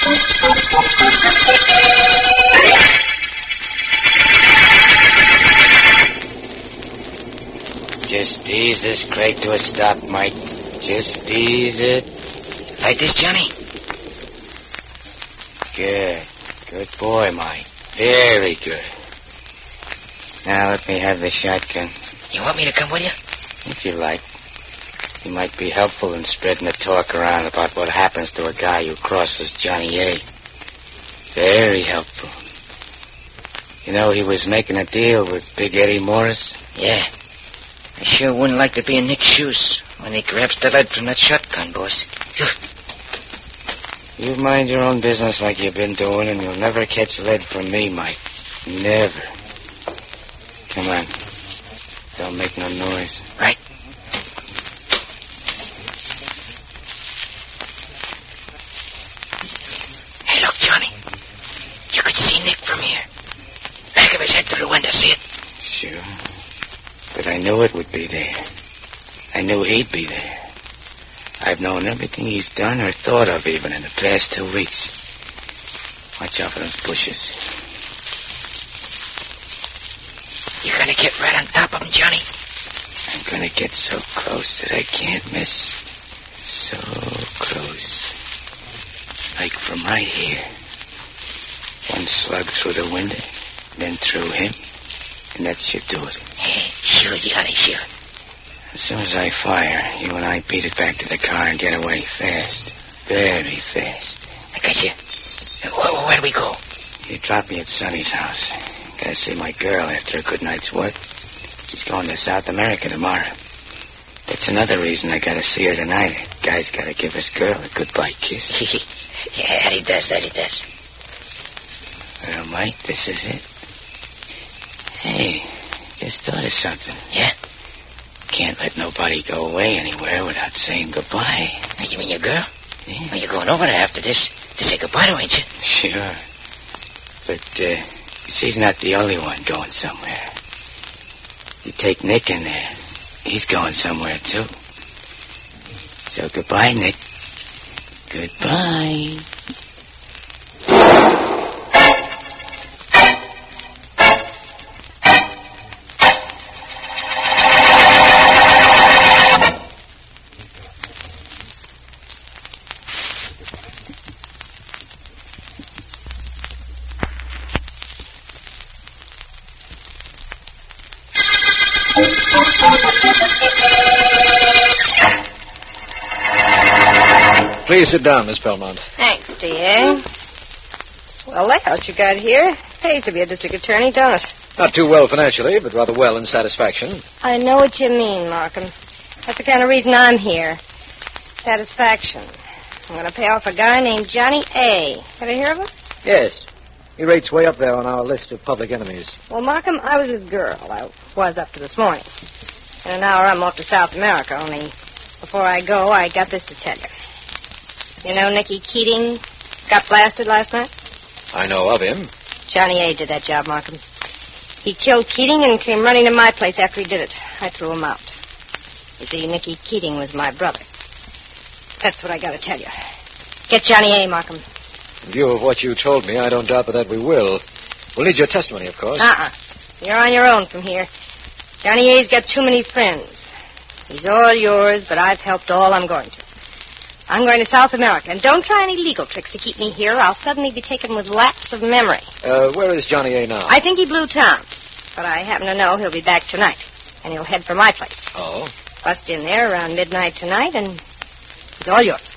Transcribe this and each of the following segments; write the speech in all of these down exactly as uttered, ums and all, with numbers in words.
Just ease this crate to a stop, Mike. Just ease it. Like this, Johnny? Good. Good boy, Mike. Very good. Now let me have the shotgun. You want me to come with you? If you like. You might be helpful in spreading the talk around about what happens to a guy who crosses Johnny A. Very helpful. You know, he was making a deal with Big Eddie Morris? Yeah. I sure wouldn't like to be in Nick's shoes when he grabs the lead from that shotgun, boss. You mind your own business like you've been doing, and you'll never catch lead from me, Mike. Never. Come on. Don't make no noise. Right. Hey, look, Johnny. You could see Nick from here. Back of his head through the window, see it? Sure. But I knew it would be there. I knew he'd be there. I've known everything he's done or thought of even in the past two weeks. Watch out for those bushes. You gonna get right on top of him, Johnny? I'm gonna get so close that I can't miss. So close. Like from right here. One slug through the window, then through him, and that should do it. Hey, sure, Johnny, sure. As soon as I fire, you and I beat it back to the car and get away fast. Very fast. I got you. Where, where do we go? You drop me at Sonny's house. Gotta see my girl after a good night's work. She's going to South America tomorrow. That's another reason I gotta see her tonight. A guy's gotta give his girl a goodbye kiss. Yeah, that he does, that he does. Well, Mike, this is it. Hey, just thought of something. Yeah? Can't let nobody go away anywhere without saying goodbye. You mean your girl? Yeah. Well, you're going over there after this to say goodbye to, ain't you? Sure. But, uh, she's not the only one going somewhere. You take Nick in there, he's going somewhere, too. So goodbye, Nick. Goodbye. Please sit down, Miss Belmont. Thanks, D A. Swell layout you got here. Pays to be a district attorney, don't it? Not too well financially, but rather well in satisfaction. I know what you mean, Markham. That's the kind of reason I'm here. Satisfaction. I'm going to pay off a guy named Johnny A. Ever hear of him? Yes. He rates way up there on our list of public enemies. Well, Markham, I was his girl. I was up to this morning. In an hour, I'm off to South America, only before I go, I got this to tell you. You know Nicky Keating got blasted last night? I know of him. Johnny A. did that job, Markham. He killed Keating and came running to my place after he did it. I threw him out. You see, Nicky Keating was my brother. That's what I got to tell you. Get Johnny A., Markham. In view of what you told me, I don't doubt but that we will. We'll need your testimony, of course. Uh-uh. You're on your own from here. Johnny A.'s got too many friends. He's all yours, but I've helped all I'm going to. I'm going to South America, and don't try any legal tricks to keep me here. I'll suddenly be taken with lapse of memory. Uh, where is Johnny A. now? I think he blew town, but I happen to know he'll be back tonight, and he'll head for my place. Oh? Bust in there around midnight tonight, and it's all yours.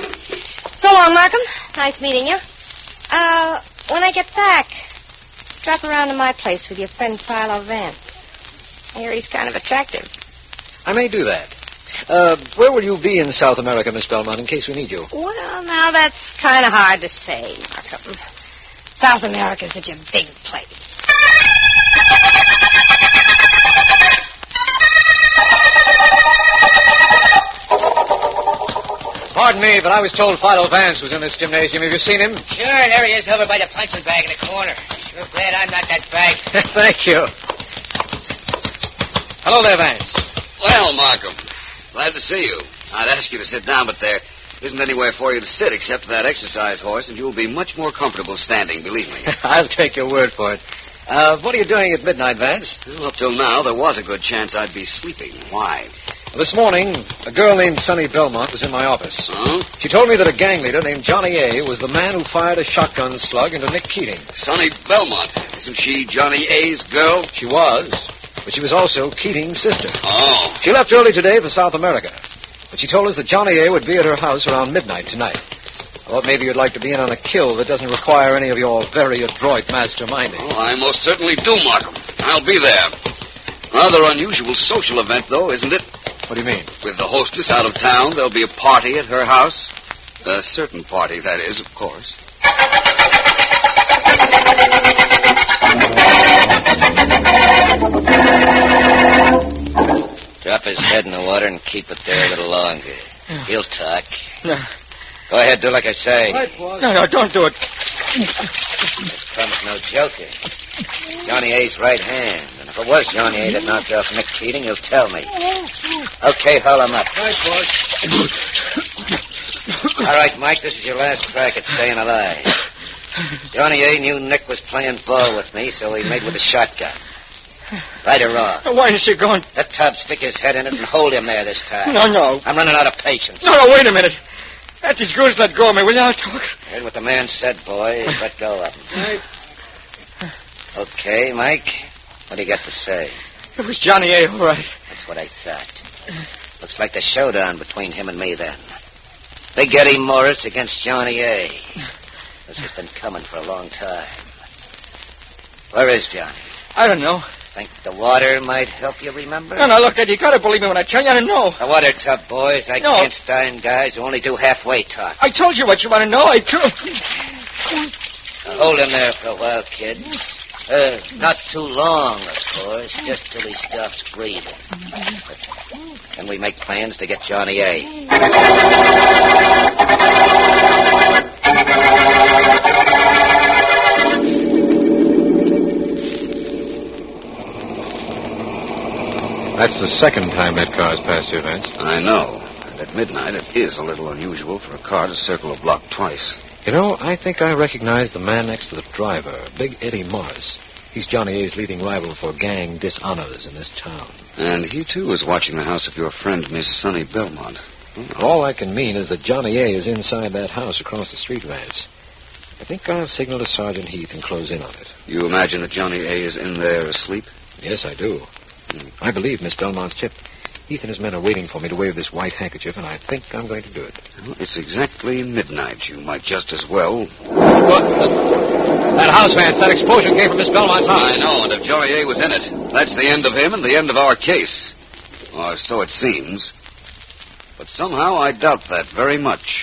So long, Markham. Nice meeting you. Uh, when I get back, drop around to my place with your friend Philo Vance. I hear he's kind of attractive. I may do that. Uh, where will you be in South America, Miss Belmont, in case we need you? Well, now that's kind of hard to say, Markham. South America's such a big place. Pardon me, but I was told Philo Vance was in this gymnasium. Have you seen him? Sure, there he is over by the punching bag in the corner. Sure glad I'm not that bag. Thank you. Hello there, Vance. Well, Markham, glad to see you. I'd ask you to sit down, but there Isn't anywhere for you to sit except for that exercise horse, and you'll be much more comfortable standing, believe me. I'll take your word for it. Uh, what are you doing at midnight, Vance? Well, up till now, there was a good chance I'd be sleeping. Why? This morning, a girl named Sonny Belmont was in my office. Huh? She told me that a gang leader named Johnny A. was the man who fired a shotgun slug into Nick Keating. Sonny Belmont. Isn't she Johnny A's girl? She was, but she was also Keating's sister. Oh. She left early today for South America, but she told us that Johnny A. would be at her house around midnight tonight. I thought maybe you'd like to be in on a kill that doesn't require any of your very adroit masterminding. Oh, I most certainly do, Markham. I'll be there. Rather unusual social event, though, isn't it? What do you mean? With the hostess out of town, there'll be a party at her house. A certain party, that is, of course. Drop his head in the water and keep it there a little longer. He'll talk. No. Go ahead, do like I say. Right, boss. No, no, don't do it. This Crumb's no joker. Johnny A's right hand. And if it was Johnny A that knocked off Nick Keating, he'll tell me. Okay, haul him up. Right, boss. All right, Mike, this is your last crack at staying alive. Johnny A knew Nick was playing ball with me, so he made with a shotgun. Right or wrong? Why is she going? Let Tubb stick his head in it and hold him there this time. No, no. I'm running out of patience. No, no, wait a minute. Let these girls let go of me, will you? I'll talk. Heard what the man said, boys. Let go of him. Right. Okay, Mike. What do you got to say? It was Johnny A, all right. That's what I thought. Looks like the showdown between him and me, then. Big Eddie Morris against Johnny A. This has been coming for a long time. Where is Johnny? I don't know. Think the water might help you remember? No, no, look, Eddie, you gotta believe me when I tell you I don't know. The water tub, boys. I No. can't stand guys who only do halfway talk. I told you what you want to know. I told Now, hold him there for a while, kid. Uh, not too long, of course, just till he stops breathing. But then we make plans to get Johnny A. That's the second time that car's passed you, Vance. I know. And at midnight, it is a little unusual for a car to circle a block twice. You know, I think I recognize the man next to the driver, Big Eddie Morris. He's Johnny A's leading rival for gang dishonors in this town. And he, too, is watching the house of your friend, Miss Sonny Belmont. Oh. All I can mean is that Johnny A is inside that house across the street, Vance. I think I'll signal to Sergeant Heath and close in on it. You imagine that Johnny A is in there asleep? Yes, I do. I believe Miss Belmont's tip. Heath and his men are waiting for me to wave this white handkerchief, and I think I'm going to do it. Well, it's exactly midnight. You might just as well. What? That house, Vance, that explosion came from Miss Belmont's house. I know, and if Johnny A was in it, that's the end of him and the end of our case. Or so it seems. But somehow I doubt that very much.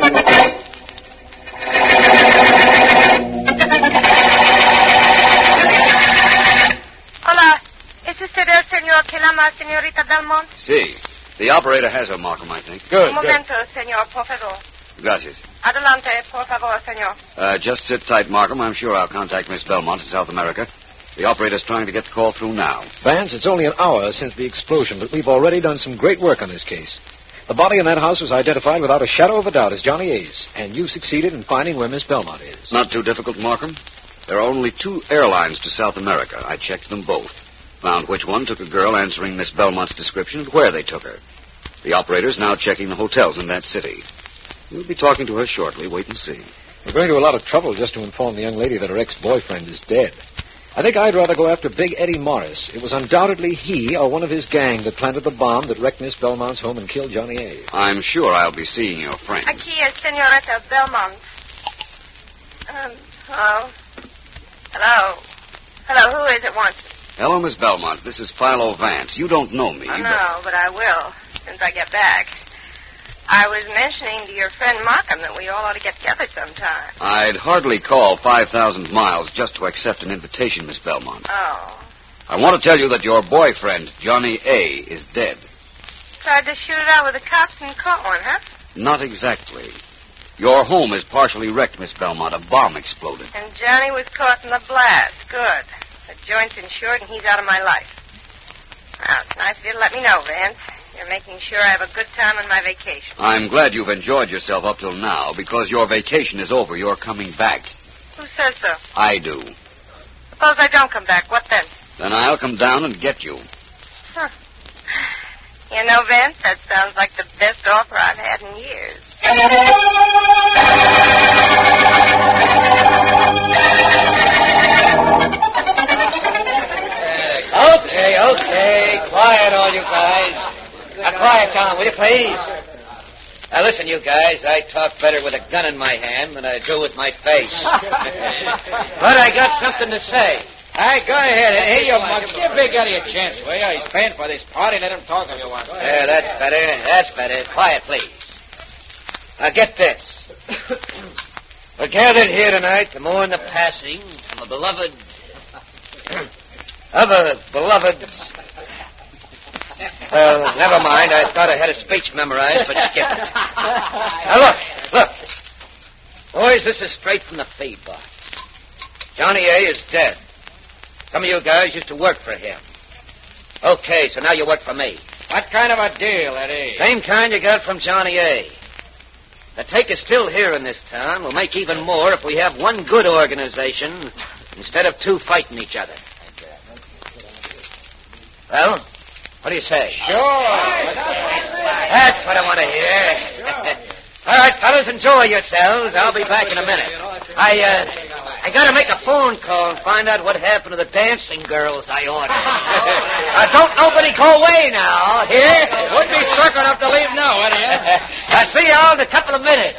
Hola. ¿Es usted el señor que llama señorita Belmont? See, the operator has her, Markham, I think. Good, Un good. momento, señor, por favor. Gracias. Adelante, por favor, señor. Uh, just sit tight, Markham. I'm sure I'll contact Miss Belmont in South America. The operator's trying to get the call through now. Vance, it's only an hour since the explosion, but we've already done some great work on this case. The body in that house was identified without a shadow of a doubt as Johnny A's, and you succeeded in finding where Miss Belmont is. Not too difficult, Markham. There are only two airlines to South America. I checked them both. Found which one took a girl answering Miss Belmont's description and where they took her. The operator's now checking the hotels in that city. We'll be talking to her shortly. Wait and see. We're going to a lot of trouble just to inform the young lady that her ex-boyfriend is dead. I think I'd rather go after Big Eddie Morris. It was undoubtedly he or one of his gang that planted the bomb that wrecked Miss Belmont's home and killed Johnny A. I'm sure I'll be seeing your friend. Aquí es señorita Belmont. Um, hello? Hello? Hello, who is it wants me? Hello, Miss Belmont. This is Philo Vance. You don't know me. Oh, but- no, but I will, since I get back. I was mentioning to your friend Markham that we all ought to get together sometime. I'd hardly call five thousand miles just to accept an invitation, Miss Belmont. Oh. I want to tell you that your boyfriend, Johnny A., is dead. Tried to shoot it out with the cops and caught one, huh? Not exactly. Your home is partially wrecked, Miss Belmont. A bomb exploded. And Johnny was caught in the blast. Good. The joint's insured and he's out of my life. Well, it's nice of you to let me know, Vance. You're making sure I have a good time on my vacation. I'm glad you've enjoyed yourself up till now, because your vacation is over. You're coming back. Who says so? I do. Suppose I don't come back. What then? Then I'll come down and get you. Huh. You know, Vance, that sounds like the best offer I've had in years. Okay, okay. Quiet, all you guys. Now, quiet down, will you, please? Now, listen, you guys. I talk better with a gun in my hand than I do with my face. But I got something to say. All right, go ahead. Hey, you mug. Give Big Eddie a chance, will you? He's paying for this party. Let him talk if you want. Yeah, that's better. That's better. Quiet, please. Now, get this. We're gathered here tonight to mourn the passing of a beloved... of a beloved... Well, never mind. I thought I had a speech memorized, but skip it. Now, look. Look. Boys, this is straight from the feed box. Johnny A. is dead. Some of you guys used to work for him. Okay, so now you work for me. What kind of a deal, Eddie? Same kind you got from Johnny A. The take is still here in this town. We'll make even more if we have one good organization instead of two fighting each other. Well, what do you say? Sure. That's what I want to hear. All right, fellas, enjoy yourselves. I'll be back in a minute. I, uh... I gotta make a phone call and find out what happened to the dancing girls I ordered. uh, don't nobody go away now, here? Would be circle enough to leave now, Eddie. I'll see you all in a couple of minutes.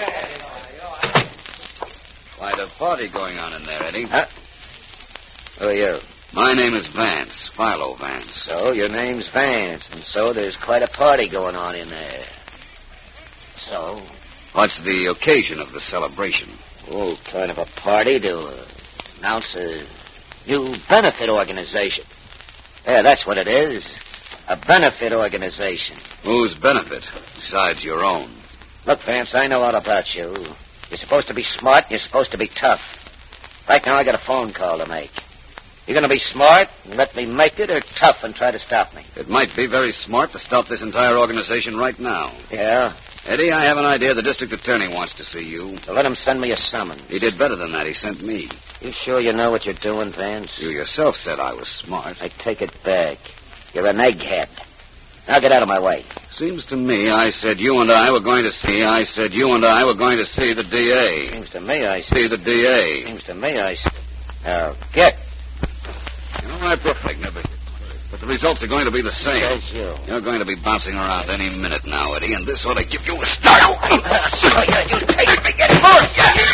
Quite a party going on in there, Eddie. Huh? Who are you? My name is Vance, Philo Vance. So, your name's Vance, and so there's quite a party going on in there. So? What's the occasion of the celebration? Oh, kind of a party to uh, announce a new benefit organization. Yeah, that's what it is. A benefit organization. Whose benefit, besides your own? Look, Vance, I know all about you. You're supposed to be smart, and you're supposed to be tough. Right now, I got a phone call to make. You're going to be smart and let me make it, or tough and try to stop me? It might be very smart to stop this entire organization right now. Yeah? Eddie, I have an idea. The district attorney wants to see you. So let him send me a summons. He did better than that. He sent me. You sure you know what you're doing, Vance? You yourself said I was smart. I take it back. You're an egghead. Now get out of my way. Seems to me I said you and I were going to see. I said you and I were going to see the D A. Seems to me I see the D A. Seems to me I see. Now, get. You know, I perfect never. But the results are going to be the same. Says you. You're going to be bouncing around any minute now, Eddie, and this ought to give you a start. Oh, yeah, you take it, get it more.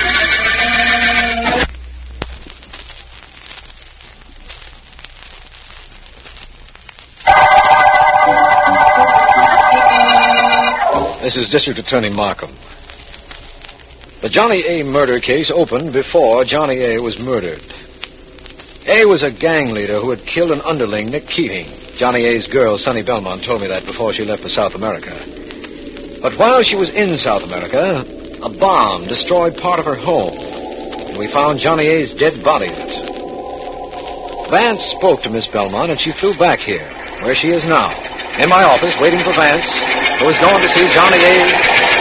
Yeah. This is District Attorney Markham. The Johnny A. murder case opened before Johnny A. was murdered. A was a gang leader who had killed an underling, Nick Keating. Johnny A.'s girl, Sonny Belmont, told me that before she left for South America. But while she was in South America, a bomb destroyed part of her home, and we found Johnny A.'s dead body in it. Vance spoke to Miss Belmont, and she flew back here, where she is now, in my office, waiting for Vance, who is going to see Johnny A.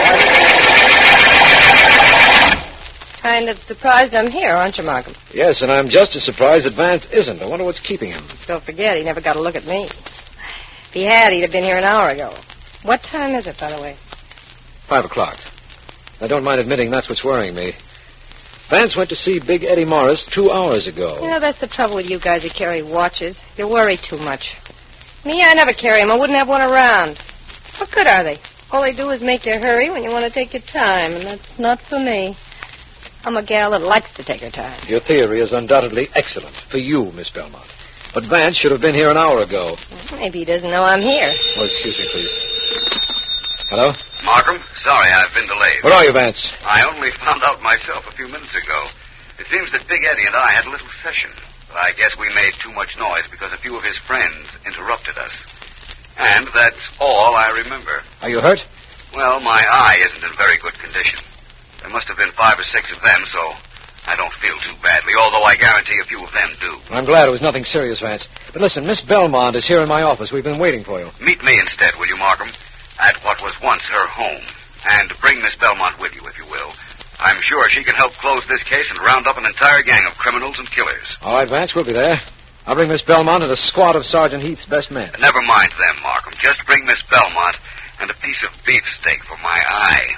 Kind of surprised I'm here, aren't you, Markham? Yes, and I'm just as surprised that Vance isn't. I wonder what's keeping him. Don't forget, he never got a look at me. If he had, he'd have been here an hour ago. What time is it, by the way? Five o'clock. I don't mind admitting that's what's worrying me. Vance went to see Big Eddie Morris two hours ago. You know, that's the trouble with you guys who carry watches. You worry too much. Me, I never carry them. I wouldn't have one around. What good are they? All they do is make you hurry when you want to take your time, and that's not for me. I'm a gal that likes to take her time. Your theory is undoubtedly excellent for you, Miss Belmont. But Vance should have been here an hour ago. Maybe he doesn't know I'm here. Oh, excuse me, please. Hello? Markham, sorry I've been delayed. Where are you, Vance? I only found out myself a few minutes ago. It seems that Big Eddie and I had a little session. But I guess we made too much noise because a few of his friends interrupted us. And that's all I remember. Are you hurt? Well, my eye isn't in very good condition. There must have been five or six of them, so I don't feel too badly, although I guarantee a few of them do. I'm glad it was nothing serious, Vance. But listen, Miss Belmont is here in my office. We've been waiting for you. Meet me instead, will you, Markham? At what was once her home. And bring Miss Belmont with you, if you will. I'm sure she can help close this case and round up an entire gang of criminals and killers. All right, Vance, we'll be there. I'll bring Miss Belmont and a squad of Sergeant Heath's best men. Never mind them, Markham. Just bring Miss Belmont and a piece of beefsteak for my eye.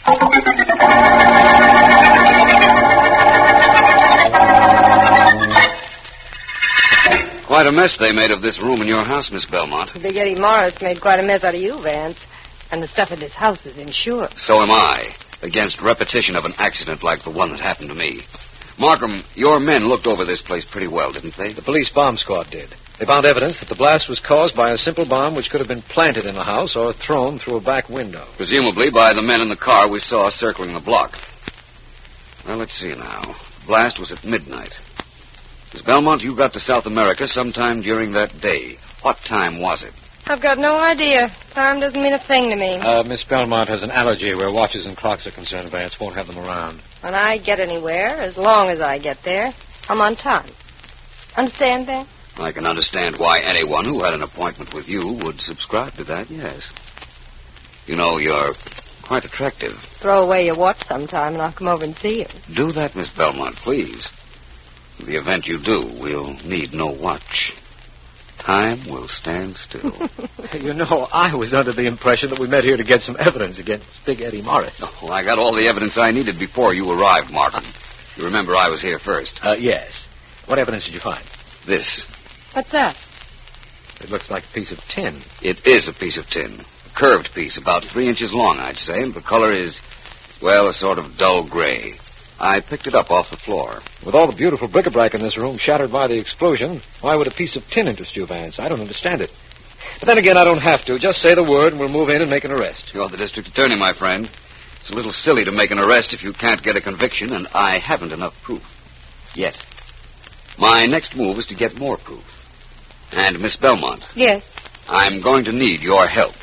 Quite a mess they made of this room in your house, Miss Belmont. Big Eddie Morris made quite a mess out of you, Vance. And the stuff in this house is insured. So am I, against repetition of an accident like the one that happened to me. Markham, your men looked over this place pretty well, didn't they? The police bomb squad did. They found evidence that the blast was caused by a simple bomb which could have been planted in the house or thrown through a back window. Presumably by the men in the car we saw circling the block. Well, let's see now. The blast was at midnight. Miss Belmont, you got to South America sometime during that day. What time was it? I've got no idea. Time doesn't mean a thing to me. Uh, Miss Belmont has an allergy where watches and clocks are concerned. Vance won't have them around. When I get anywhere, as long as I get there, I'm on time. Understand that? I can understand why anyone who had an appointment with you would subscribe to that, yes. You know, you're quite attractive. Throw away your watch sometime and I'll come over and see you. Do that, Miss Belmont, please. In the event you do, we'll need no watch. Time will stand still. You know, I was under the impression that we met here to get some evidence against Big Eddie Morris. Oh, I got all the evidence I needed before you arrived, Markham. You remember I was here first. Uh, yes. What evidence did you find? This. What's that? It looks like a piece of tin. It is a piece of tin. A curved piece, about three inches long, I'd say, and the color is, well, a sort of dull gray. I picked it up off the floor. With all the beautiful bric-a-brac in this room shattered by the explosion, why would a piece of tin interest you, Vance? I don't understand it. But then again, I don't have to. Just say the word and we'll move in and make an arrest. You're the district attorney, my friend. It's a little silly to make an arrest if you can't get a conviction, and I haven't enough proof. Yet. My next move is to get more proof. And, Miss Belmont. Yes. I'm going to need your help.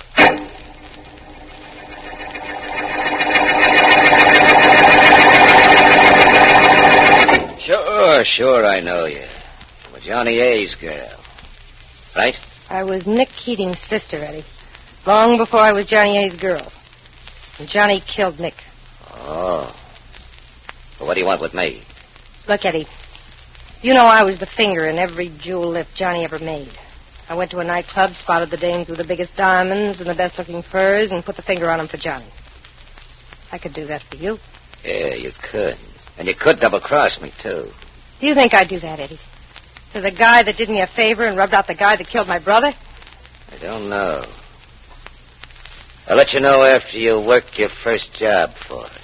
Sure, sure, I know you. I'm Johnny A's girl. Right? I was Nick Keating's sister, Eddie. Long before I was Johnny A's girl. And Johnny killed Nick. Oh. Well, what do you want with me? Look, Eddie. You know I was the finger in every jewel lift Johnny ever made. I went to a nightclub, spotted the dames with the biggest diamonds and the best-looking furs, and put the finger on them for Johnny. I could do that for you. Yeah, you could. And you could double-cross me, too. Do you think I'd do that, Eddie? To the guy that did me a favor and rubbed out the guy that killed my brother? I don't know. I'll let you know after you work your first job for us.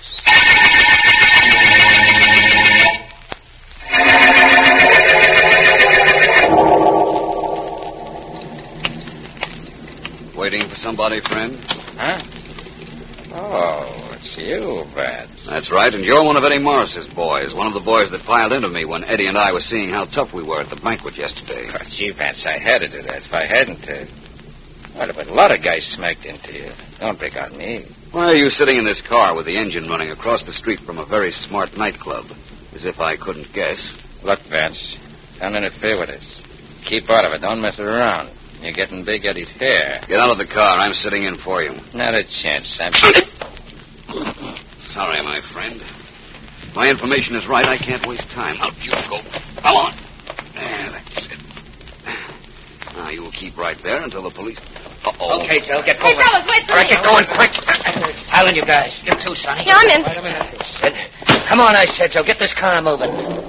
Waiting for somebody, friend? Huh? Oh, it's you, Vance. That's right, and you're one of Eddie Morris's boys, one of the boys that piled into me when Eddie and I were seeing how tough we were at the banquet yesterday. Oh, gee, Vance, I had to do that. If I hadn't, uh, well, but a lot of guys smacked into you. Don't pick on me. Why are you sitting in this car with the engine running across the street from a very smart nightclub? As if I couldn't guess. Look, Vance, don't interfere with us. Keep out of it. Don't mess around. You're getting Big Eddie's hair. Get out of the car. I'm sitting in for you. Not a chance. I'm... Sorry, my friend. If my information is right, I can't waste time. Out you go. Come on. There, that's it. Now, you will keep right there until the police... Uh-oh. Okay, Joe, get Hey, going. fellas, wait for All right, me. get going quick. Helen, you guys. You too, Sonny. Yeah, I'm in. Wait a minute. Said, come on, I said, Joe. Get this car moving.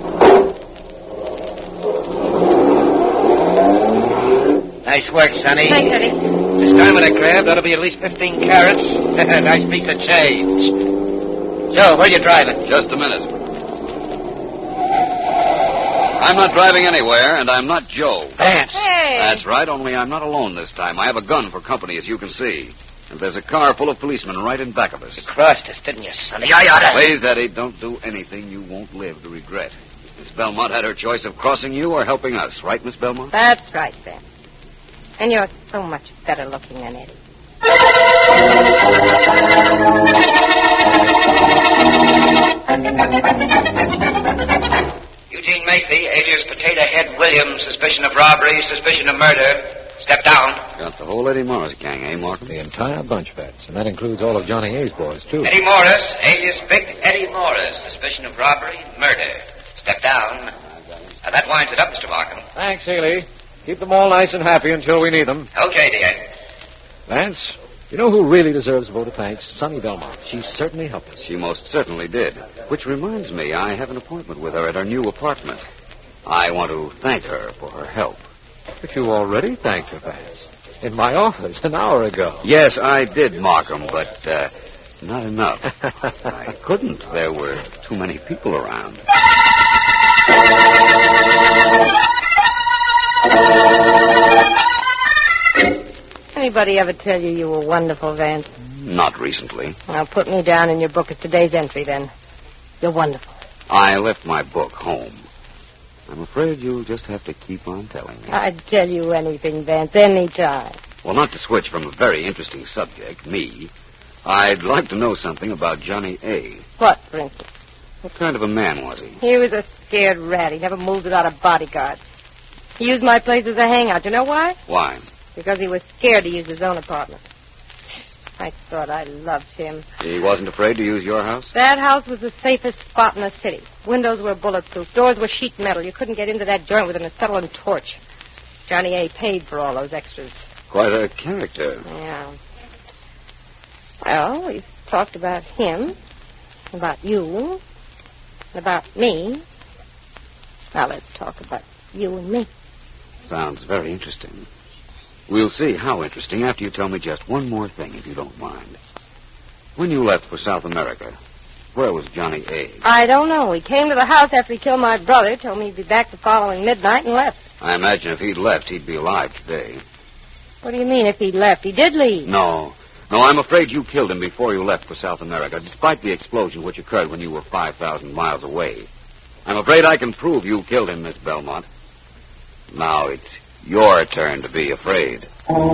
Nice work, Sonny. Thanks, Eddie. This diamond I grabbed ought to be at least fifteen carats. Nice piece of change. Joe, where you driving? Just a minute. I'm not driving anywhere, and I'm not Joe. Vance. Hey. That's right, only I'm not alone this time. I have a gun for company, as you can see. And there's a car full of policemen right in back of us. Crossed us, didn't you, Sonny? I oughta... Please, Eddie, don't do anything you won't live to regret. Miss Belmont had her choice of crossing you or helping us, right, Miss Belmont? That's right, Ben. And you're so much better looking than Eddie. alias Potato Head Williams, suspicion of robbery, suspicion of murder. Step down. Got the whole Eddie Morris gang, eh, Markham? The entire bunch, Vance. And that includes all of Johnny A's boys, too. Eddie Morris, alias Big Eddie Morris, suspicion of robbery, murder. Step down. Now, that winds it up, Mister Markham. Thanks, Haley. Keep them all nice and happy until we need them. Okay, dear. Vance, you know who really deserves a vote of thanks? Sonny Belmont. She certainly helped us. She most certainly did. Which reminds me, I have an appointment with her at her new apartment. I want to thank her for her help. But you already thanked her, Vance. In my office an hour ago. Yes, I did, Markham, but uh, not enough. I couldn't. There were too many people around. Anybody ever tell you you were wonderful, Vance? Not recently. Well, put me down in your book as today's entry, then. You're wonderful. I left my book home. I'm afraid you'll just have to keep on telling me. I'd tell you anything, Vance, any time. Well, not to switch from a very interesting subject, me, I'd like to know something about Johnny A. What, for instance? What kind of a man was he? He was a scared rat. He never moved without a bodyguard. He used my place as a hangout. You know why? Why? Because he was scared to use his own apartment. I thought I loved him. He wasn't afraid to use your house? That house was the safest spot in the city. Windows were bulletproof. Doors were sheet metal. You couldn't get into that joint with an acetylene torch. Johnny A. paid for all those extras. Quite a character. Yeah. Well, we've talked about him, about you, about me. Now let's talk about you and me. Sounds very interesting. We'll see how interesting after you tell me just one more thing, if you don't mind. When you left for South America, where was Johnny A? I don't know. He came to the house after he killed my brother, told me he'd be back the following midnight, and left. I imagine if he'd left, he'd be alive today. What do you mean, if he left? He did leave. No. No, I'm afraid you killed him before you left for South America, despite the explosion which occurred when you were five thousand miles away. I'm afraid I can prove you killed him, Miss Belmont. Now it's your turn to be afraid.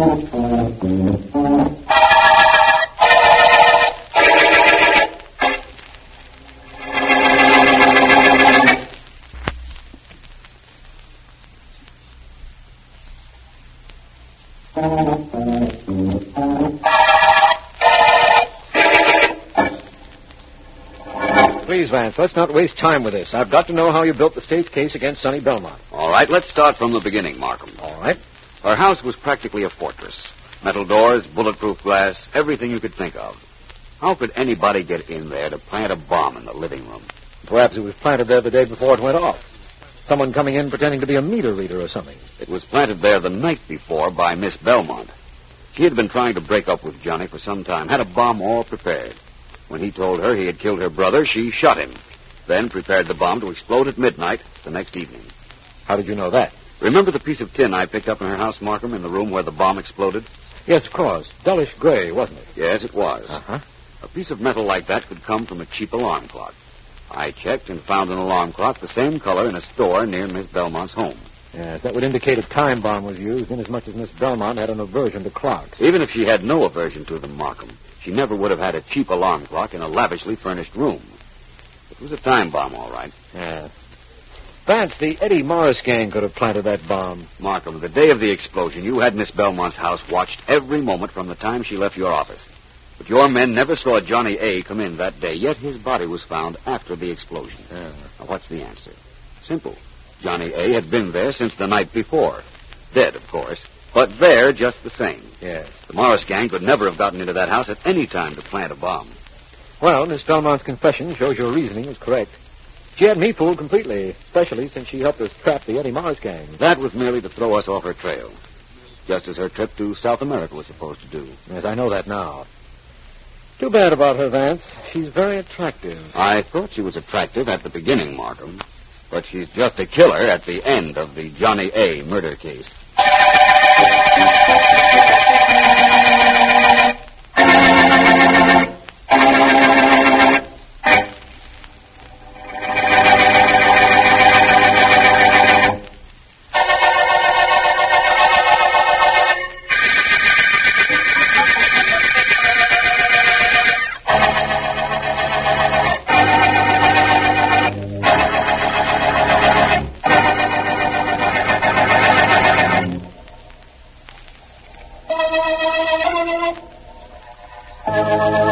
Please, Vance, let's not waste time with this. I've got to know how you built the state's case against Sonny Belmont. All right, let's start from the beginning, Markham. All right. Her house was practically a fortress. Metal doors, bulletproof glass, everything you could think of. How could anybody get in there to plant a bomb in the living room? Perhaps it was planted there the day before it went off. Someone coming in pretending to be a meter reader or something. It was planted there the night before by Miss Belmont. She had been trying to break up with Johnny for some time, had a bomb all prepared. When he told her he had killed her brother, she shot him, then prepared the bomb to explode at midnight the next evening. How did you know that? Remember the piece of tin I picked up in her house, Markham, in the room where the bomb exploded? Yes, of course. Dullish gray, wasn't it? Yes, it was. Uh-huh. A piece of metal like that could come from a cheap alarm clock. I checked and found an alarm clock the same color in a store near Miss Belmont's home. Yes, that would indicate a time bomb was used, inasmuch as Miss Belmont had an aversion to clocks. Even if she had no aversion to them, Markham, she never would have had a cheap alarm clock in a lavishly furnished room. It was a time bomb, all right. Yeah. Vance, the Eddie Morris gang could have planted that bomb. Markham, the day of the explosion, you had Miss Belmont's house watched every moment from the time she left your office. But your men never saw Johnny A. come in that day, yet his body was found after the explosion. Yeah. Now, what's the answer? Simple. Johnny A. had been there since the night before. Dead, of course, but there just the same. Yes. The Morris gang could never have gotten into that house at any time to plant a bomb. Well, Miss Belmont's confession shows your reasoning was correct. She had me fooled completely, especially since she helped us trap the Eddie Morris gang. That was merely to throw us off her trail, just as her trip to South America was supposed to do. Yes, I know that now. Too bad about her, Vance. She's very attractive. I thought she was attractive at the beginning, Markham, but she's just a killer at the end of the Johnny A. murder case. Thank you.